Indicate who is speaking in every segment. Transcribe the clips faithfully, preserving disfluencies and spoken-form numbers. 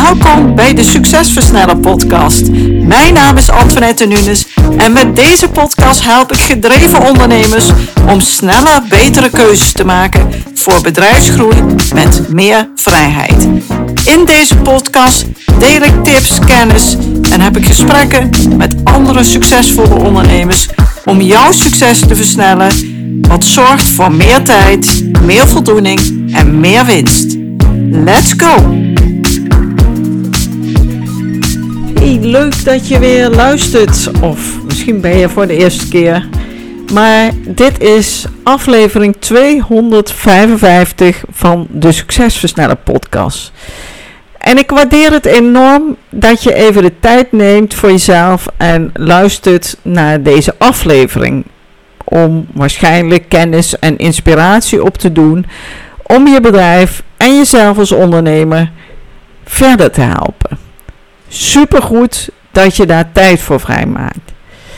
Speaker 1: Welkom bij de Succesversneller podcast. Mijn naam is Antoinette Nunes en met deze podcast help ik gedreven ondernemers om sneller betere keuzes te maken voor bedrijfsgroei met meer vrijheid. In deze podcast deel ik tips, kennis en heb ik gesprekken met andere succesvolle ondernemers om jouw succes te versnellen, wat zorgt voor meer tijd, meer voldoening en meer winst. Let's go! Hey, leuk dat je weer luistert, of misschien ben je voor de eerste keer. Maar dit is aflevering tweehonderdvijfenvijftig van de Succesversneller podcast. En ik waardeer het enorm dat je even de tijd neemt voor jezelf en luistert naar deze aflevering. Om waarschijnlijk kennis en inspiratie op te doen om je bedrijf en jezelf als ondernemer verder te helpen. Supergoed dat je daar tijd voor vrijmaakt.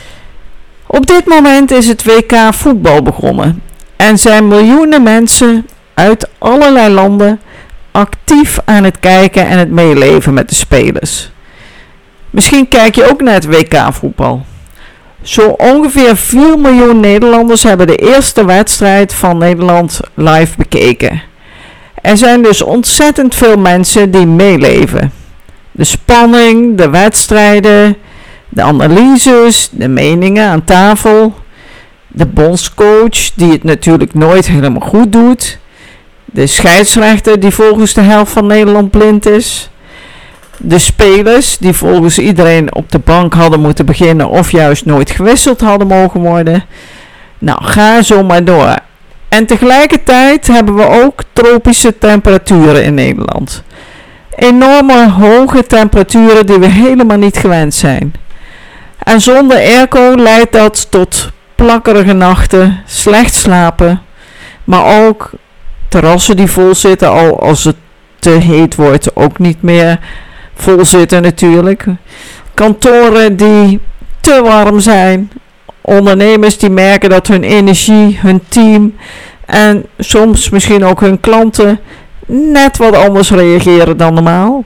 Speaker 1: Op dit moment is het W K voetbal begonnen en zijn miljoenen mensen uit allerlei landen actief aan het kijken en het meeleven met de spelers. Misschien kijk je ook naar het W K voetbal. Zo ongeveer vier miljoen Nederlanders hebben de eerste wedstrijd van Nederland live bekeken. Er zijn dus ontzettend veel mensen die meeleven. De spanning, de wedstrijden, de analyses, de meningen aan tafel, de bondscoach die het natuurlijk nooit helemaal goed doet, de scheidsrechter die volgens de helft van Nederland blind is, de spelers die volgens iedereen op de bank hadden moeten beginnen of juist nooit gewisseld hadden mogen worden. Nou, ga zo maar door. En tegelijkertijd hebben we ook tropische temperaturen in Nederland. Enorme hoge temperaturen die we helemaal niet gewend zijn. En zonder airco leidt dat tot plakkerige nachten, slecht slapen, maar ook terrassen die vol zitten, al als het te heet wordt, ook niet meer vol zitten natuurlijk. Kantoren die te warm zijn. Ondernemers die merken dat hun energie, hun team en soms misschien ook hun klanten net wat anders reageren dan normaal.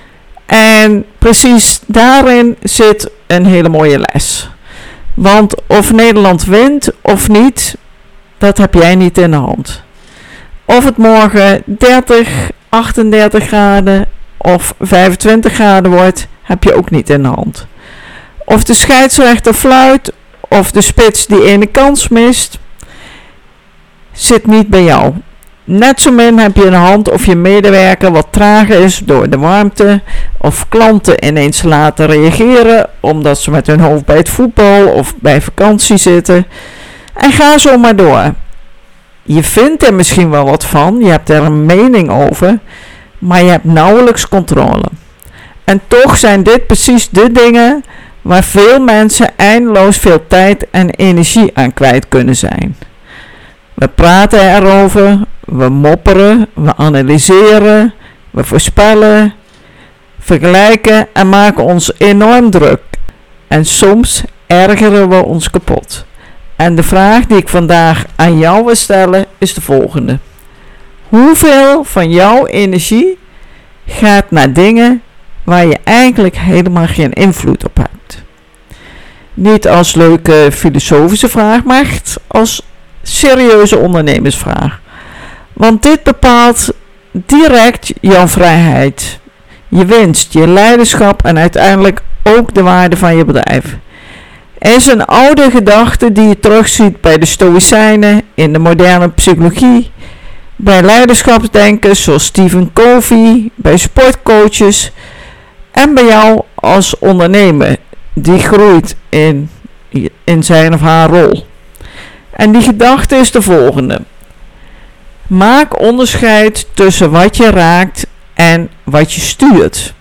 Speaker 1: En precies daarin zit een hele mooie les. Want of Nederland wint of niet, dat heb jij niet in de hand. Of het morgen dertig, achtendertig graden of vijfentwintig graden wordt, heb je ook niet in de hand. Of de scheidsrechter fluit of de spits die ene kans mist, zit niet bij jou. Net zo min heb je in de hand of je medewerker wat trager is door de warmte, of klanten ineens laten reageren omdat ze met hun hoofd bij het voetbal of bij vakantie zitten. En ga zo maar door. Je vindt er misschien wel wat van, je hebt er een mening over, maar je hebt nauwelijks controle. En toch zijn dit precies de dingen waar veel mensen eindeloos veel tijd en energie aan kwijt kunnen zijn. We praten erover, we mopperen, we analyseren, we voorspellen, vergelijken en maken ons enorm druk. En soms ergeren we ons kapot. En de vraag die ik vandaag aan jou wil stellen is de volgende. Hoeveel van jouw energie gaat naar dingen waar je eigenlijk helemaal geen invloed op hebt? Niet als leuke filosofische vraag, maar echt als serieuze ondernemersvraag. Want dit bepaalt direct jouw vrijheid, je winst, je leiderschap en uiteindelijk ook de waarde van je bedrijf. Er is een oude gedachte die je terugziet bij de Stoïcijnen, in de moderne psychologie, bij leiderschapsdenkers zoals Stephen Covey, bij sportcoaches en bij jou als ondernemer die groeit in, in zijn of haar rol. En die gedachte is de volgende. Maak onderscheid tussen wat je raakt en wat je stuurt.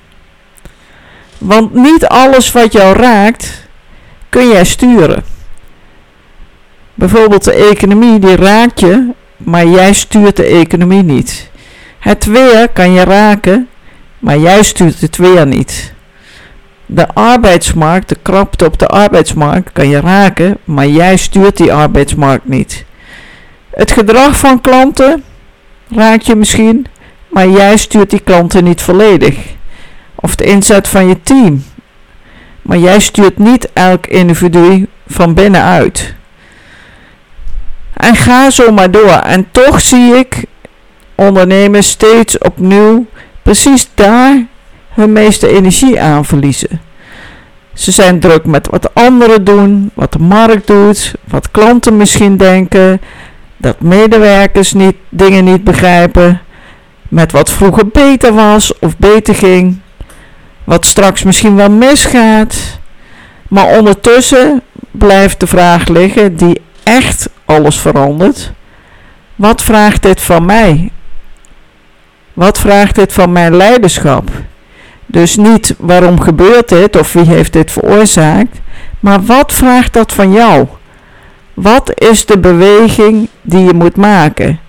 Speaker 1: Want niet alles wat jou raakt kun jij sturen. Bijvoorbeeld de economie, die raakt je, maar jij stuurt de economie niet. Het weer kan je raken, maar jij stuurt het weer niet. De arbeidsmarkt, de krapte op de arbeidsmarkt kan je raken, maar jij stuurt die arbeidsmarkt niet. Het gedrag van klanten raakt je misschien, maar jij stuurt die klanten niet volledig. of de inzet van je team. Maar jij stuurt niet elk individu van binnenuit. En ga zo maar door. En toch zie ik ondernemers steeds opnieuw precies daar hun meeste energie aan verliezen. Ze zijn druk met wat anderen doen, wat de markt doet, wat klanten misschien denken, dat medewerkers niet, dingen niet begrijpen, met wat vroeger beter was of beter ging, wat straks misschien wel misgaat. Maar ondertussen blijft de vraag liggen die echt alles verandert. Wat vraagt dit van mij? Wat vraagt dit van mijn leiderschap? Dus niet waarom gebeurt dit of wie heeft dit veroorzaakt, maar wat vraagt dat van jou? Wat is de beweging die je moet maken?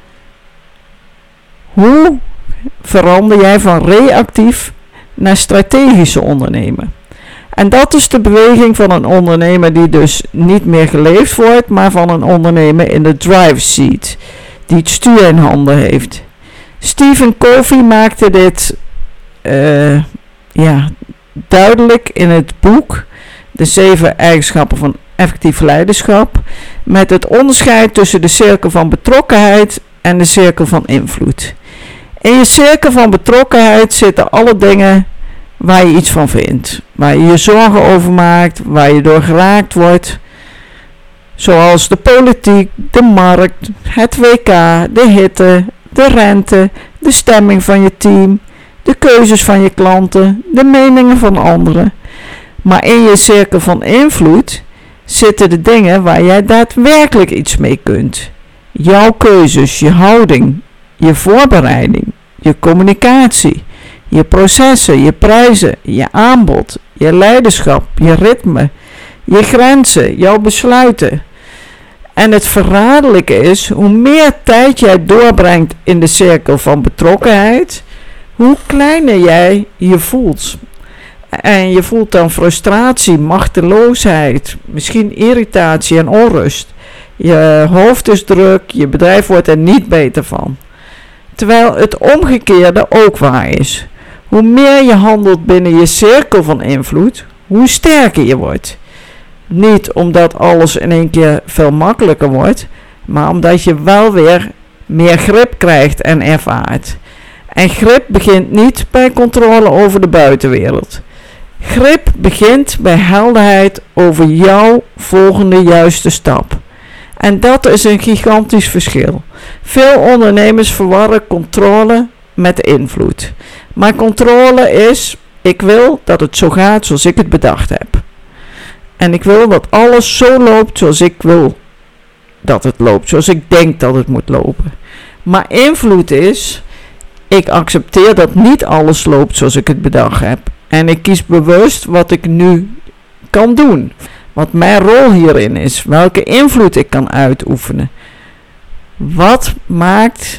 Speaker 1: Hoe verander jij van reactief naar strategische ondernemen? En dat is de beweging van een ondernemer die dus niet meer geleefd wordt, maar van een ondernemer in de drive seat, die het stuur in handen heeft. Stephen Covey maakte dit uh, ja, duidelijk in het boek De zeven eigenschappen van effectief leiderschap, met het onderscheid tussen de cirkel van betrokkenheid en de cirkel van invloed. In je cirkel van betrokkenheid zitten alle dingen waar je iets van vindt, waar je je zorgen over maakt, waar je door geraakt wordt, zoals de politiek, de markt, het W K, de hitte, de rente, de stemming van je team, de keuzes van je klanten, de meningen van anderen. Maar in je cirkel van invloed zitten de dingen waar jij daadwerkelijk iets mee kunt. Jouw keuzes, je houding, je voorbereiding, je communicatie, je processen, je prijzen, je aanbod, je leiderschap, je ritme, je grenzen, jouw besluiten. En het verraderlijke is, hoe meer tijd jij doorbrengt in de cirkel van betrokkenheid, hoe kleiner jij je voelt. En je voelt dan frustratie, machteloosheid, misschien irritatie en onrust. Je hoofd is druk, je bedrijf wordt er niet beter van. Terwijl het omgekeerde ook waar is. Hoe meer je handelt binnen je cirkel van invloed, hoe sterker je wordt. Niet omdat alles in één keer veel makkelijker wordt, maar omdat je wel weer meer grip krijgt en ervaart. En grip begint niet bij controle over de buitenwereld. Grip begint bij helderheid over jouw volgende juiste stap. En dat is een gigantisch verschil. Veel ondernemers verwarren controle met invloed. Maar controle is, ik wil dat het zo gaat zoals ik het bedacht heb. En ik wil dat alles zo loopt zoals ik wil dat het loopt, zoals ik denk dat het moet lopen. Maar invloed is, ik accepteer dat niet alles loopt zoals ik het bedacht heb. En ik kies bewust wat ik nu kan doen. Wat mijn rol hierin is. Welke invloed ik kan uitoefenen. Wat maakt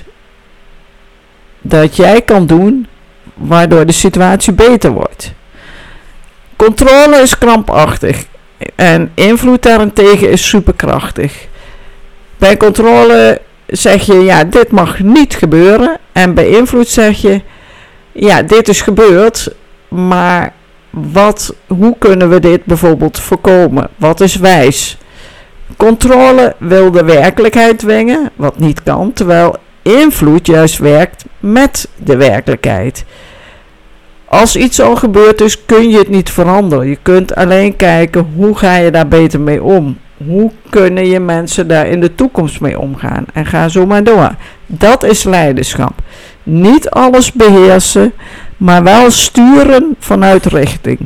Speaker 1: dat jij kan doen waardoor de situatie beter wordt. Controle is krampachtig. En invloed daarentegen is superkrachtig. Bij controle zeg je, ja, dit mag niet gebeuren. En bij invloed zeg je, ja, dit is gebeurd. Maar wat, hoe kunnen we dit bijvoorbeeld voorkomen? Wat is wijs? Controle wil de werkelijkheid dwingen, wat niet kan. Terwijl invloed juist werkt met de werkelijkheid. Als iets al gebeurd is, kun je het niet veranderen. Je kunt alleen kijken, hoe ga je daar beter mee om? Hoe kunnen je mensen daar in de toekomst mee omgaan? En ga zo maar door. Dat is leiderschap. Niet alles beheersen, maar wel sturen vanuit richting.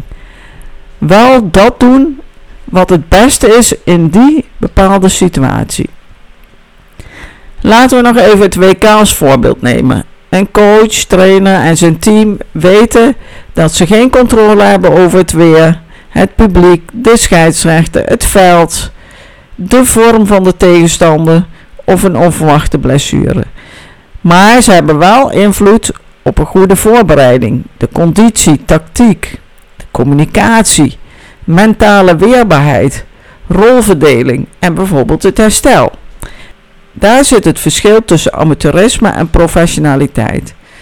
Speaker 1: Wel dat doen wat het beste is in die bepaalde situatie. Laten we nog even het W K als voorbeeld nemen. Een coach, trainer en zijn team weten dat ze geen controle hebben over het weer, het publiek, de scheidsrechter, het veld, de vorm van de tegenstander of een onverwachte blessure. Maar ze hebben wel invloed op een goede voorbereiding, de conditie, tactiek, de communicatie, mentale weerbaarheid, rolverdeling en bijvoorbeeld het herstel. Daar zit het verschil tussen amateurisme en professionaliteit.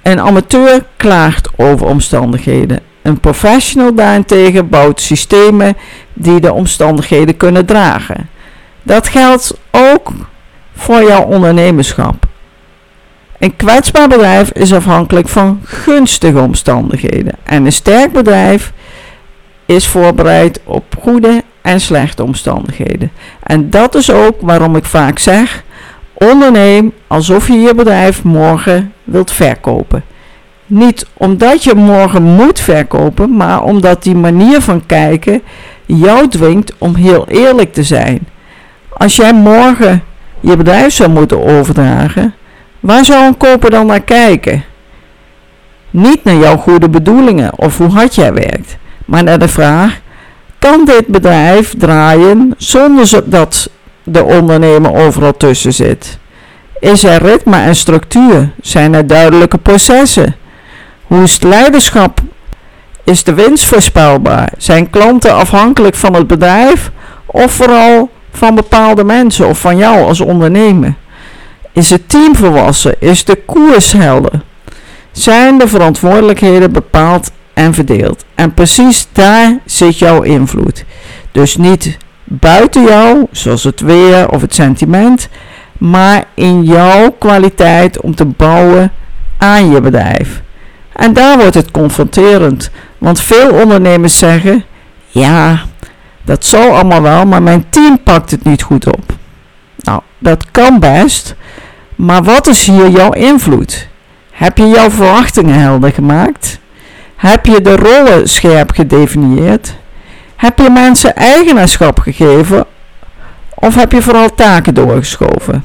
Speaker 1: Een amateur klaagt over omstandigheden. Een professional daarentegen bouwt systemen die de omstandigheden kunnen dragen. Dat geldt ook voor jouw ondernemerschap. Een kwetsbaar bedrijf is afhankelijk van gunstige omstandigheden. En een sterk bedrijf is voorbereid op goede en slechte omstandigheden. En dat is ook waarom ik vaak zeg: onderneem alsof je je bedrijf morgen wilt verkopen. Niet omdat je morgen moet verkopen, maar omdat die manier van kijken jou dwingt om heel eerlijk te zijn. Als jij morgen je bedrijf zou moeten overdragen, waar zou een koper dan naar kijken? Niet naar jouw goede bedoelingen of hoe hard jij werkt, maar naar de vraag: kan dit bedrijf draaien zonder dat de ondernemer overal tussen zit? Is er ritme en structuur? Zijn er duidelijke processen? Hoe is het leiderschap? Is de winst voorspelbaar? Zijn klanten afhankelijk van het bedrijf of vooral van bepaalde mensen of van jou als ondernemer? Is het team volwassen? Is de koers helder? Zijn de verantwoordelijkheden bepaald en verdeeld? En precies daar zit jouw invloed. Dus niet buiten jou, zoals het weer of het sentiment, maar in jouw kwaliteit om te bouwen aan je bedrijf. En daar wordt het confronterend, want veel ondernemers zeggen: ja, dat zal allemaal wel, maar mijn team pakt het niet goed op. Nou, dat kan best, maar wat is hier jouw invloed? Heb je jouw verwachtingen helder gemaakt? Heb je de rollen scherp gedefinieerd? Heb je mensen eigenaarschap gegeven of heb je vooral taken doorgeschoven?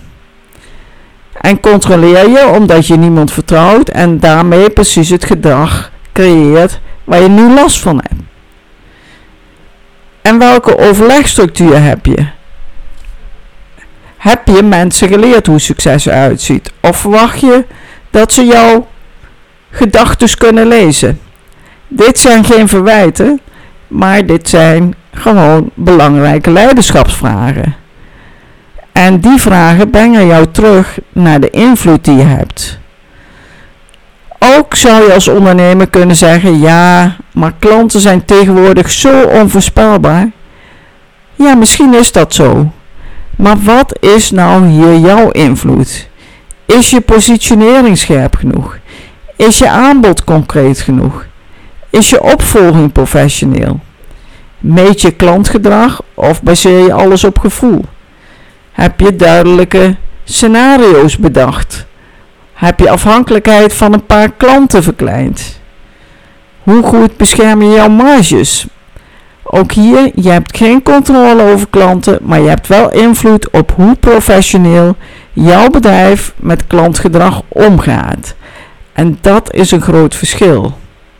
Speaker 1: En controleer je omdat je niemand vertrouwt en daarmee precies het gedrag creëert waar je nu last van hebt. En welke overlegstructuur heb je? Heb je mensen geleerd hoe succes eruit ziet? Of verwacht je dat ze jouw gedachten kunnen lezen? Dit zijn geen verwijten, maar dit zijn gewoon belangrijke leiderschapsvragen. En die vragen brengen jou terug naar de invloed die je hebt. Ook zou je als ondernemer kunnen zeggen: ja, maar klanten zijn tegenwoordig zo onvoorspelbaar. Ja, misschien is dat zo. Maar wat is nou hier jouw invloed? Is je positionering scherp genoeg? Is je aanbod concreet genoeg? Is je opvolging professioneel? Meet je klantgedrag of baseer je alles op gevoel? Heb je duidelijke scenario's bedacht? Heb je afhankelijkheid van een paar klanten verkleind? Hoe goed bescherm je jouw marges? Ook hier, je hebt geen controle over klanten, maar je hebt wel invloed op hoe professioneel jouw bedrijf met klantgedrag omgaat. En dat is een groot verschil.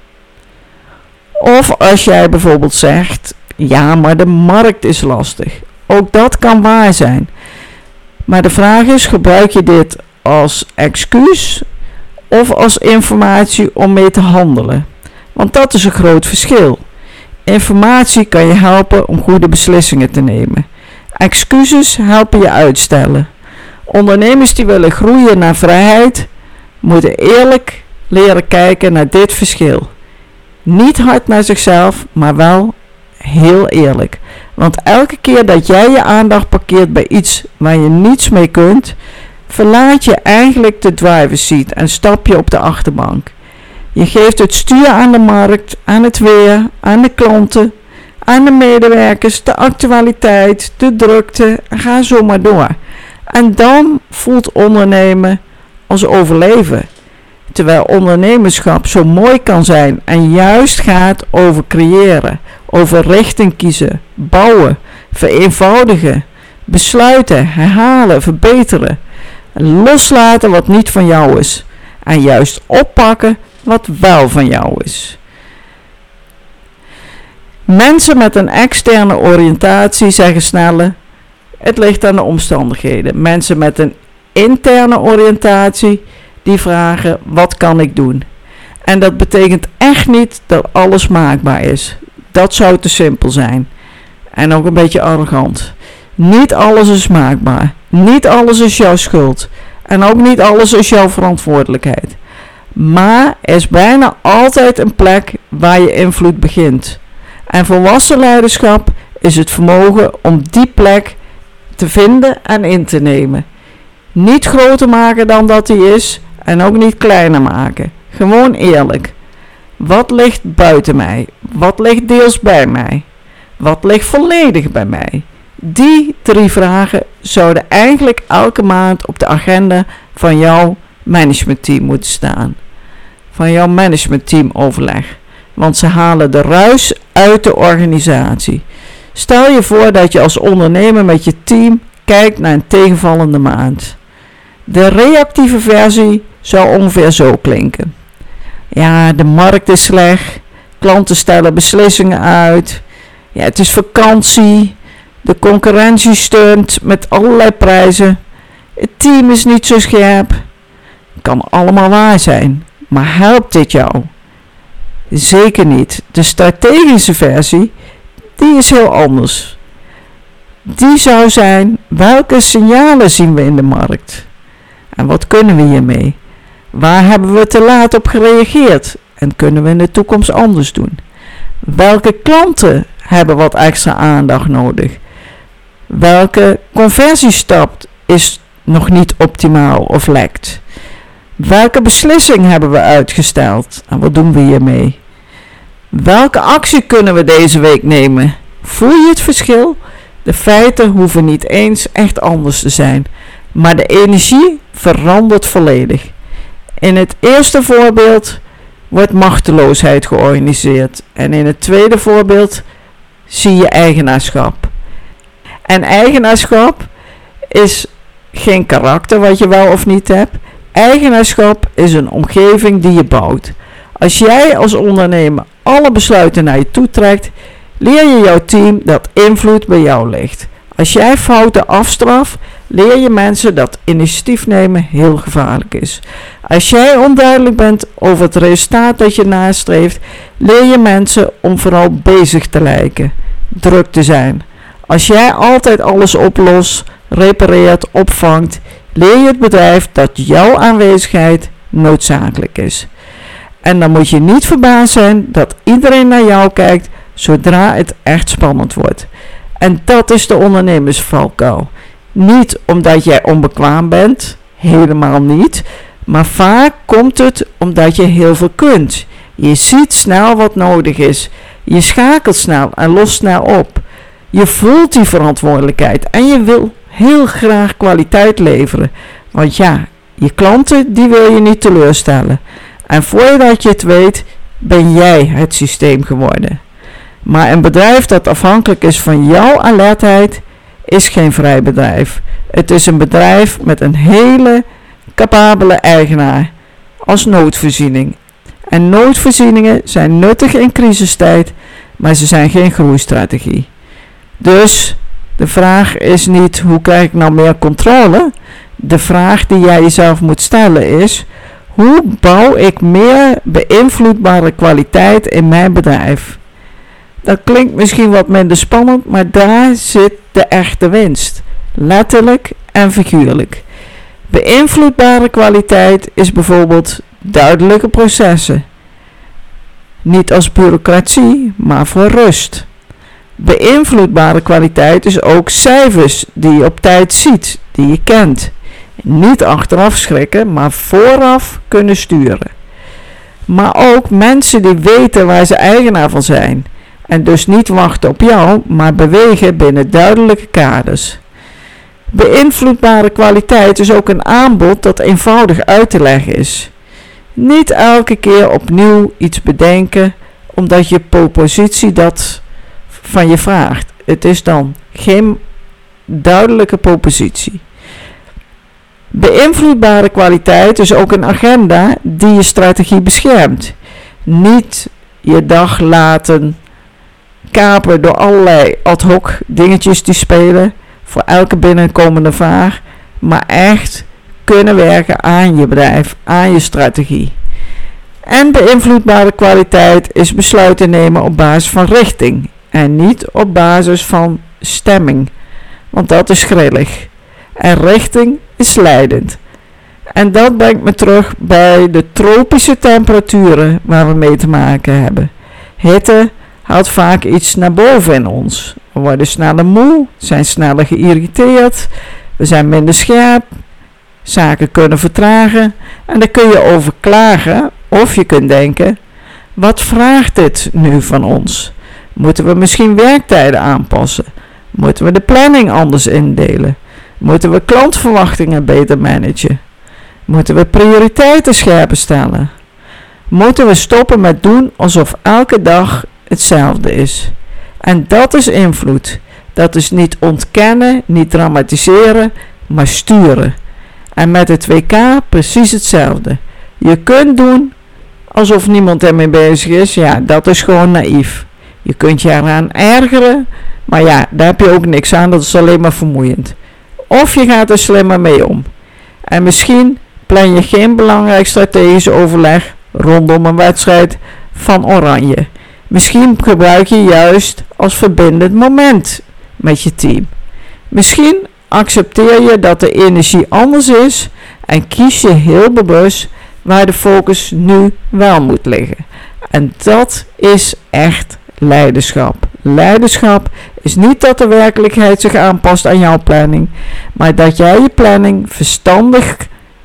Speaker 1: Of als jij bijvoorbeeld zegt: ja, maar de markt is lastig. Ook dat kan waar zijn. Maar de vraag is: gebruik je dit als excuus of als informatie om mee te handelen? Want dat is een groot verschil. Informatie kan je helpen om goede beslissingen te nemen. Excuses helpen je uitstellen. Ondernemers die willen groeien naar vrijheid, moeten eerlijk leren kijken naar dit verschil. Niet hard naar zichzelf, maar wel heel eerlijk. Want elke keer dat jij je aandacht parkeert bij iets waar je niets mee kunt, verlaat je eigenlijk de driver's seat en stap je op de achterbank. Je geeft het stuur aan de markt, aan het weer, aan de klanten, aan de medewerkers, de actualiteit, de drukte en ga zo maar door. En dan voelt ondernemen als overleven. Terwijl ondernemerschap zo mooi kan zijn en juist gaat over creëren, over richting kiezen, bouwen, vereenvoudigen, besluiten, herhalen, verbeteren. Loslaten wat niet van jou is en juist oppakken wat wel van jou is. Mensen met een externe oriëntatie zeggen sneller: het ligt aan de omstandigheden. Mensen met een interne oriëntatie die vragen: wat kan ik doen? En dat betekent echt niet dat alles maakbaar is. Dat zou te simpel zijn. En ook een beetje arrogant. Niet alles is maakbaar. Niet alles is jouw schuld. En ook niet alles is jouw verantwoordelijkheid. Maar er is bijna altijd een plek waar je invloed begint. En volwassen leiderschap is het vermogen om die plek te vinden en in te nemen. Niet groter maken dan dat die is en ook niet kleiner maken. Gewoon eerlijk. Wat ligt buiten mij? Wat ligt deels bij mij? Wat ligt volledig bij mij? Die drie vragen zouden eigenlijk elke maand op de agenda van jouw managementteam moeten staan. Van jouw managementteamoverleg. Want ze halen de ruis uit de organisatie. Stel je voor dat je als ondernemer met je team kijkt naar een tegenvallende maand. De reactieve versie zou ongeveer zo klinken. Ja, de markt is slecht. Klanten stellen beslissingen uit. Ja, het is vakantie. De concurrentie steunt met allerlei prijzen. Het team is niet zo scherp. Kan allemaal waar zijn. Maar helpt dit jou? Zeker niet. De strategische versie, die is heel anders. Die zou zijn, welke signalen zien we in de markt? En wat kunnen we hiermee? Waar hebben we te laat op gereageerd? En kunnen we in de toekomst anders doen? Welke klanten hebben wat extra aandacht nodig? Welke conversiestap is nog niet optimaal of lekt? Welke beslissing hebben we uitgesteld? En wat doen we hiermee? Welke actie kunnen we deze week nemen? Voel je het verschil? De feiten hoeven niet eens echt anders te zijn, maar de energie verandert volledig. In het eerste voorbeeld wordt machteloosheid georganiseerd en in het tweede voorbeeld zie je eigenaarschap. En eigenaarschap is geen karakter wat je wel of niet hebt. Eigenaarschap is een omgeving die je bouwt. Als jij als ondernemer alle besluiten naar je toe trekt, leer je jouw team dat invloed bij jou ligt. Als jij fouten afstraft, leer je mensen dat initiatief nemen heel gevaarlijk is. Als jij onduidelijk bent over het resultaat dat je nastreeft, leer je mensen om vooral bezig te lijken, druk te zijn. Als jij altijd alles oplost, repareert, opvangt, leer je het bedrijf dat jouw aanwezigheid noodzakelijk is. En dan moet je niet verbaasd zijn dat iedereen naar jou kijkt zodra het echt spannend wordt. En dat is de ondernemersvalkuil. Niet omdat jij onbekwaam bent, helemaal niet. Maar vaak komt het omdat je heel veel kunt. Je ziet snel wat nodig is. Je schakelt snel en lost snel op. Je voelt die verantwoordelijkheid en je wil heel graag kwaliteit leveren. Want ja, je klanten die wil je niet teleurstellen. En voordat je het weet, ben jij het systeem geworden. Maar een bedrijf dat afhankelijk is van jouw alertheid, is geen vrij bedrijf. Het is een bedrijf met een hele capabele eigenaar als noodvoorziening. En noodvoorzieningen zijn nuttig in crisistijd, maar ze zijn geen groeistrategie. Dus de vraag is niet hoe krijg ik nou meer controle? De vraag die jij jezelf moet stellen is: hoe bouw ik meer beïnvloedbare kwaliteit in mijn bedrijf? Dat klinkt misschien wat minder spannend, maar daar zit de echte winst. Letterlijk en figuurlijk. Beïnvloedbare kwaliteit is bijvoorbeeld duidelijke processen. Niet als bureaucratie, maar voor rust. Beïnvloedbare kwaliteit is ook cijfers die je op tijd ziet, die je kent. Niet achteraf schrikken, maar vooraf kunnen sturen. Maar ook mensen die weten waar ze eigenaar van zijn. En dus niet wachten op jou, maar bewegen binnen duidelijke kaders. Beïnvloedbare kwaliteit is ook een aanbod dat eenvoudig uit te leggen is. Niet elke keer opnieuw iets bedenken, omdat je propositie dat van je vraagt. Het is dan geen duidelijke propositie. Beïnvloedbare kwaliteit is ook een agenda die je strategie beschermt. Niet je dag laten kapen door allerlei ad hoc dingetjes die spelen voor elke binnenkomende vraag, maar echt kunnen werken aan je bedrijf, aan je strategie. En beïnvloedbare kwaliteit is besluiten nemen op basis van richting en niet op basis van stemming, want dat is grillig. En richting is leidend. En dat brengt me terug bij de tropische temperaturen waar we mee te maken hebben. Hitte haalt vaak iets naar boven in ons. We worden sneller moe, zijn sneller geïrriteerd, we zijn minder scherp, zaken kunnen vertragen en daar kun je over klagen of je kunt denken, wat vraagt dit nu van ons? Moeten we misschien werktijden aanpassen? Moeten we de planning anders indelen? Moeten we klantverwachtingen beter managen? Moeten we prioriteiten scherper stellen? Moeten we stoppen met doen alsof elke dag hetzelfde is? En dat is invloed. Dat is niet ontkennen, niet dramatiseren, maar sturen. En met het W K precies hetzelfde. Je kunt doen alsof niemand ermee bezig is. Ja, dat is gewoon naïef. Je kunt je eraan ergeren, maar ja, daar heb je ook niks aan. Dat is alleen maar vermoeiend. Of je gaat er slimmer mee om. En misschien plan je geen belangrijk strategisch overleg rondom een wedstrijd van Oranje. Misschien gebruik je juist als verbindend moment met je team. Misschien accepteer je dat de energie anders is en kies je heel bewust waar de focus nu wel moet liggen. En dat is echt leiderschap. Leiderschap is niet dat de werkelijkheid zich aanpast aan jouw planning, maar dat jij je planning verstandig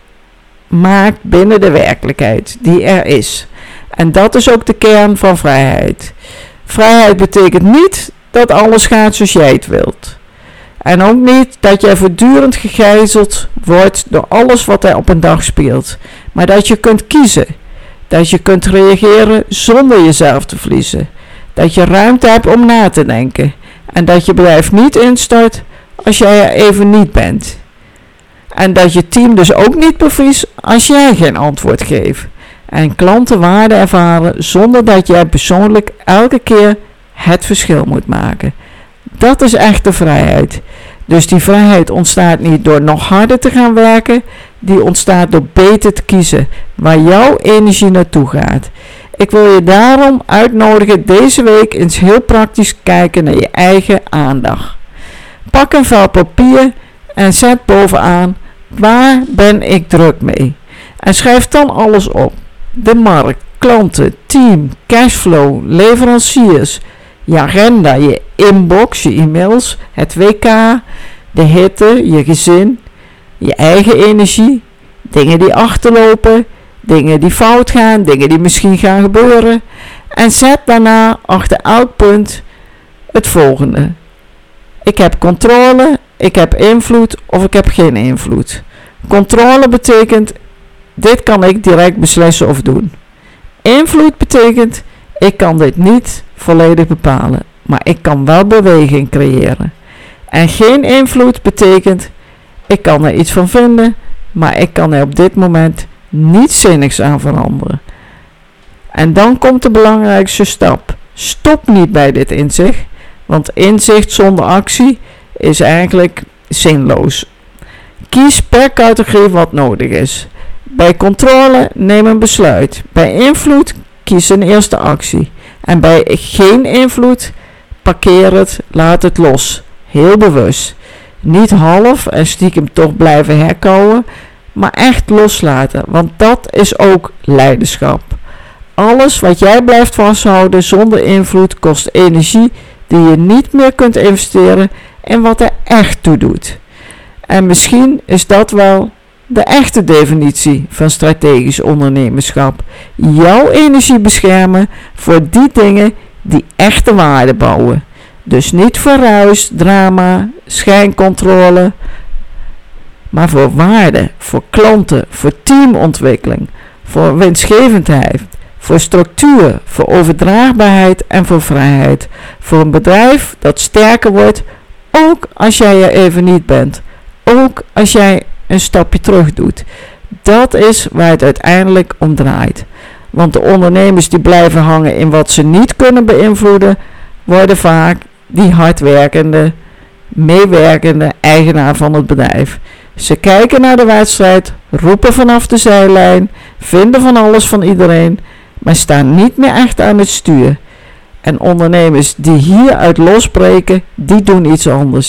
Speaker 1: maakt binnen de werkelijkheid die er is. En dat is ook de kern van vrijheid. Vrijheid betekent niet dat alles gaat zoals jij het wilt. En ook niet dat jij voortdurend gegijzeld wordt door alles wat er op een dag speelt. Maar dat je kunt kiezen. Dat je kunt reageren zonder jezelf te verliezen. Dat je ruimte hebt om na te denken. En dat je bedrijf niet instart als jij er even niet bent. En dat je team dus ook niet bevriest als jij geen antwoord geeft. En klanten waarde ervaren zonder dat jij persoonlijk elke keer het verschil moet maken. Dat is echte vrijheid. Dus die vrijheid ontstaat niet door nog harder te gaan werken. Die ontstaat door beter te kiezen waar jouw energie naartoe gaat. Ik wil je daarom uitnodigen deze week eens heel praktisch kijken naar je eigen aandacht. Pak een vel papier en zet bovenaan waar ben ik druk mee. En schrijf dan alles op. De markt, klanten, team, cashflow, leveranciers, je agenda, je inbox, je e-mails, het W K, de hitte, je gezin, je eigen energie, dingen die achterlopen, dingen die fout gaan, dingen die misschien gaan gebeuren. En zet daarna achter elk punt het volgende. Ik heb controle, ik heb invloed of ik heb geen invloed. Controle betekent, dit kan ik direct beslissen of doen. Invloed betekent, ik kan dit niet volledig bepalen, maar ik kan wel beweging creëren. En geen invloed betekent, ik kan er iets van vinden, maar ik kan er op dit moment niets zinnigs aan veranderen. En dan komt de belangrijkste stap. Stop niet bij dit inzicht, want inzicht zonder actie is eigenlijk zinloos. Kies per categorie wat nodig is. Bij controle neem een besluit. Bij invloed kies een eerste actie. En bij geen invloed parkeer het, laat het los. Heel bewust. Niet half en stiekem toch blijven herkauwen, maar echt loslaten. Want dat is ook leiderschap. Alles wat jij blijft vasthouden zonder invloed kost energie die je niet meer kunt investeren in wat er echt toe doet. En misschien is dat wel de echte definitie van strategisch ondernemerschap. Jouw energie beschermen voor die dingen die echte waarde bouwen. Dus niet voor ruis, drama, schijncontrole, maar voor waarde, voor klanten, voor teamontwikkeling, voor winstgevendheid, voor structuur, voor overdraagbaarheid en voor vrijheid. Voor een bedrijf dat sterker wordt, ook als jij er even niet bent. Ook als jij een stapje terug doet. Dat is waar het uiteindelijk om draait. Want de ondernemers die blijven hangen in wat ze niet kunnen beïnvloeden, worden vaak die hardwerkende, meewerkende eigenaar van het bedrijf. Ze kijken naar de wedstrijd, roepen vanaf de zijlijn, vinden van alles van iedereen, maar staan niet meer echt aan het stuur. En ondernemers die hieruit losbreken, die doen iets anders.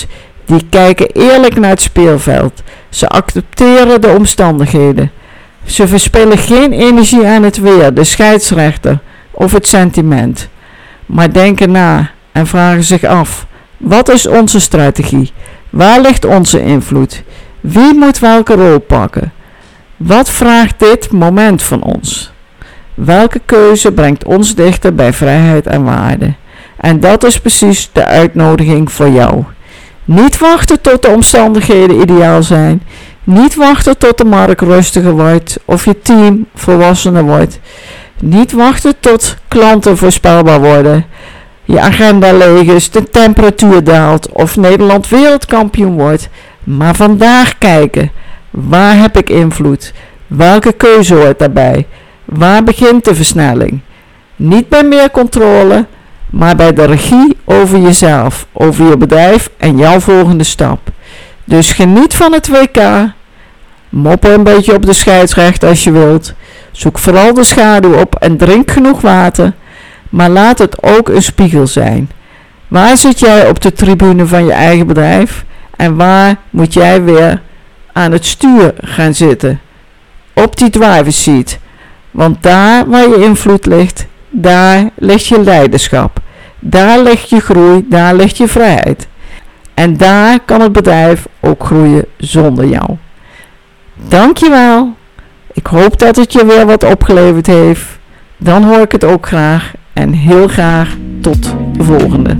Speaker 1: Die kijken eerlijk naar het speelveld. Ze accepteren de omstandigheden. Ze verspillen geen energie aan het weer, de scheidsrechter of het sentiment. Maar denken na en vragen zich af: wat is onze strategie? Waar ligt onze invloed? Wie moet welke rol pakken? Wat vraagt dit moment van ons? Welke keuze brengt ons dichter bij vrijheid en waarde? En dat is precies de uitnodiging voor jou. Niet wachten tot de omstandigheden ideaal zijn. Niet wachten tot de markt rustiger wordt of je team volwassener wordt. Niet wachten tot klanten voorspelbaar worden. Je agenda leeg is, de temperatuur daalt of Nederland wereldkampioen wordt. Maar vandaag kijken. Waar heb ik invloed? Welke keuze hoort daarbij? Waar begint de versnelling? Niet bij meer controle, maar bij de regie over jezelf, over je bedrijf en jouw volgende stap. Dus geniet van het W K. Mopper een beetje op de scheidsrechter als je wilt. Zoek vooral de schaduw op en drink genoeg water. Maar laat het ook een spiegel zijn. Waar zit jij op de tribune van je eigen bedrijf? En waar moet jij weer aan het stuur gaan zitten? Op die driver's seat. Want daar waar je invloed ligt, daar ligt je leiderschap. Daar ligt je groei, daar ligt je vrijheid. En daar kan het bedrijf ook groeien zonder jou. Dankjewel. Ik hoop dat het je weer wat opgeleverd heeft. Dan hoor ik het ook graag. En heel graag tot de volgende.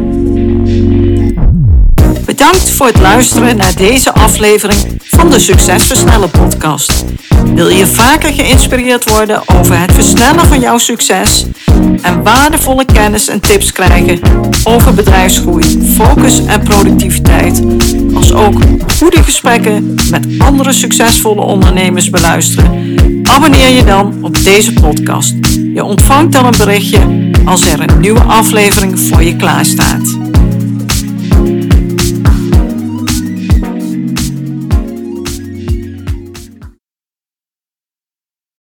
Speaker 1: Bedankt voor het luisteren naar deze aflevering van de Succesversnellen podcast. Wil je vaker geïnspireerd worden over het versnellen van jouw succes en waardevolle kennis en tips krijgen over bedrijfsgroei, focus en productiviteit, als ook goede gesprekken met andere succesvolle ondernemers beluisteren? Abonneer je dan op deze podcast. Je ontvangt dan een berichtje als er een nieuwe aflevering voor je klaar staat.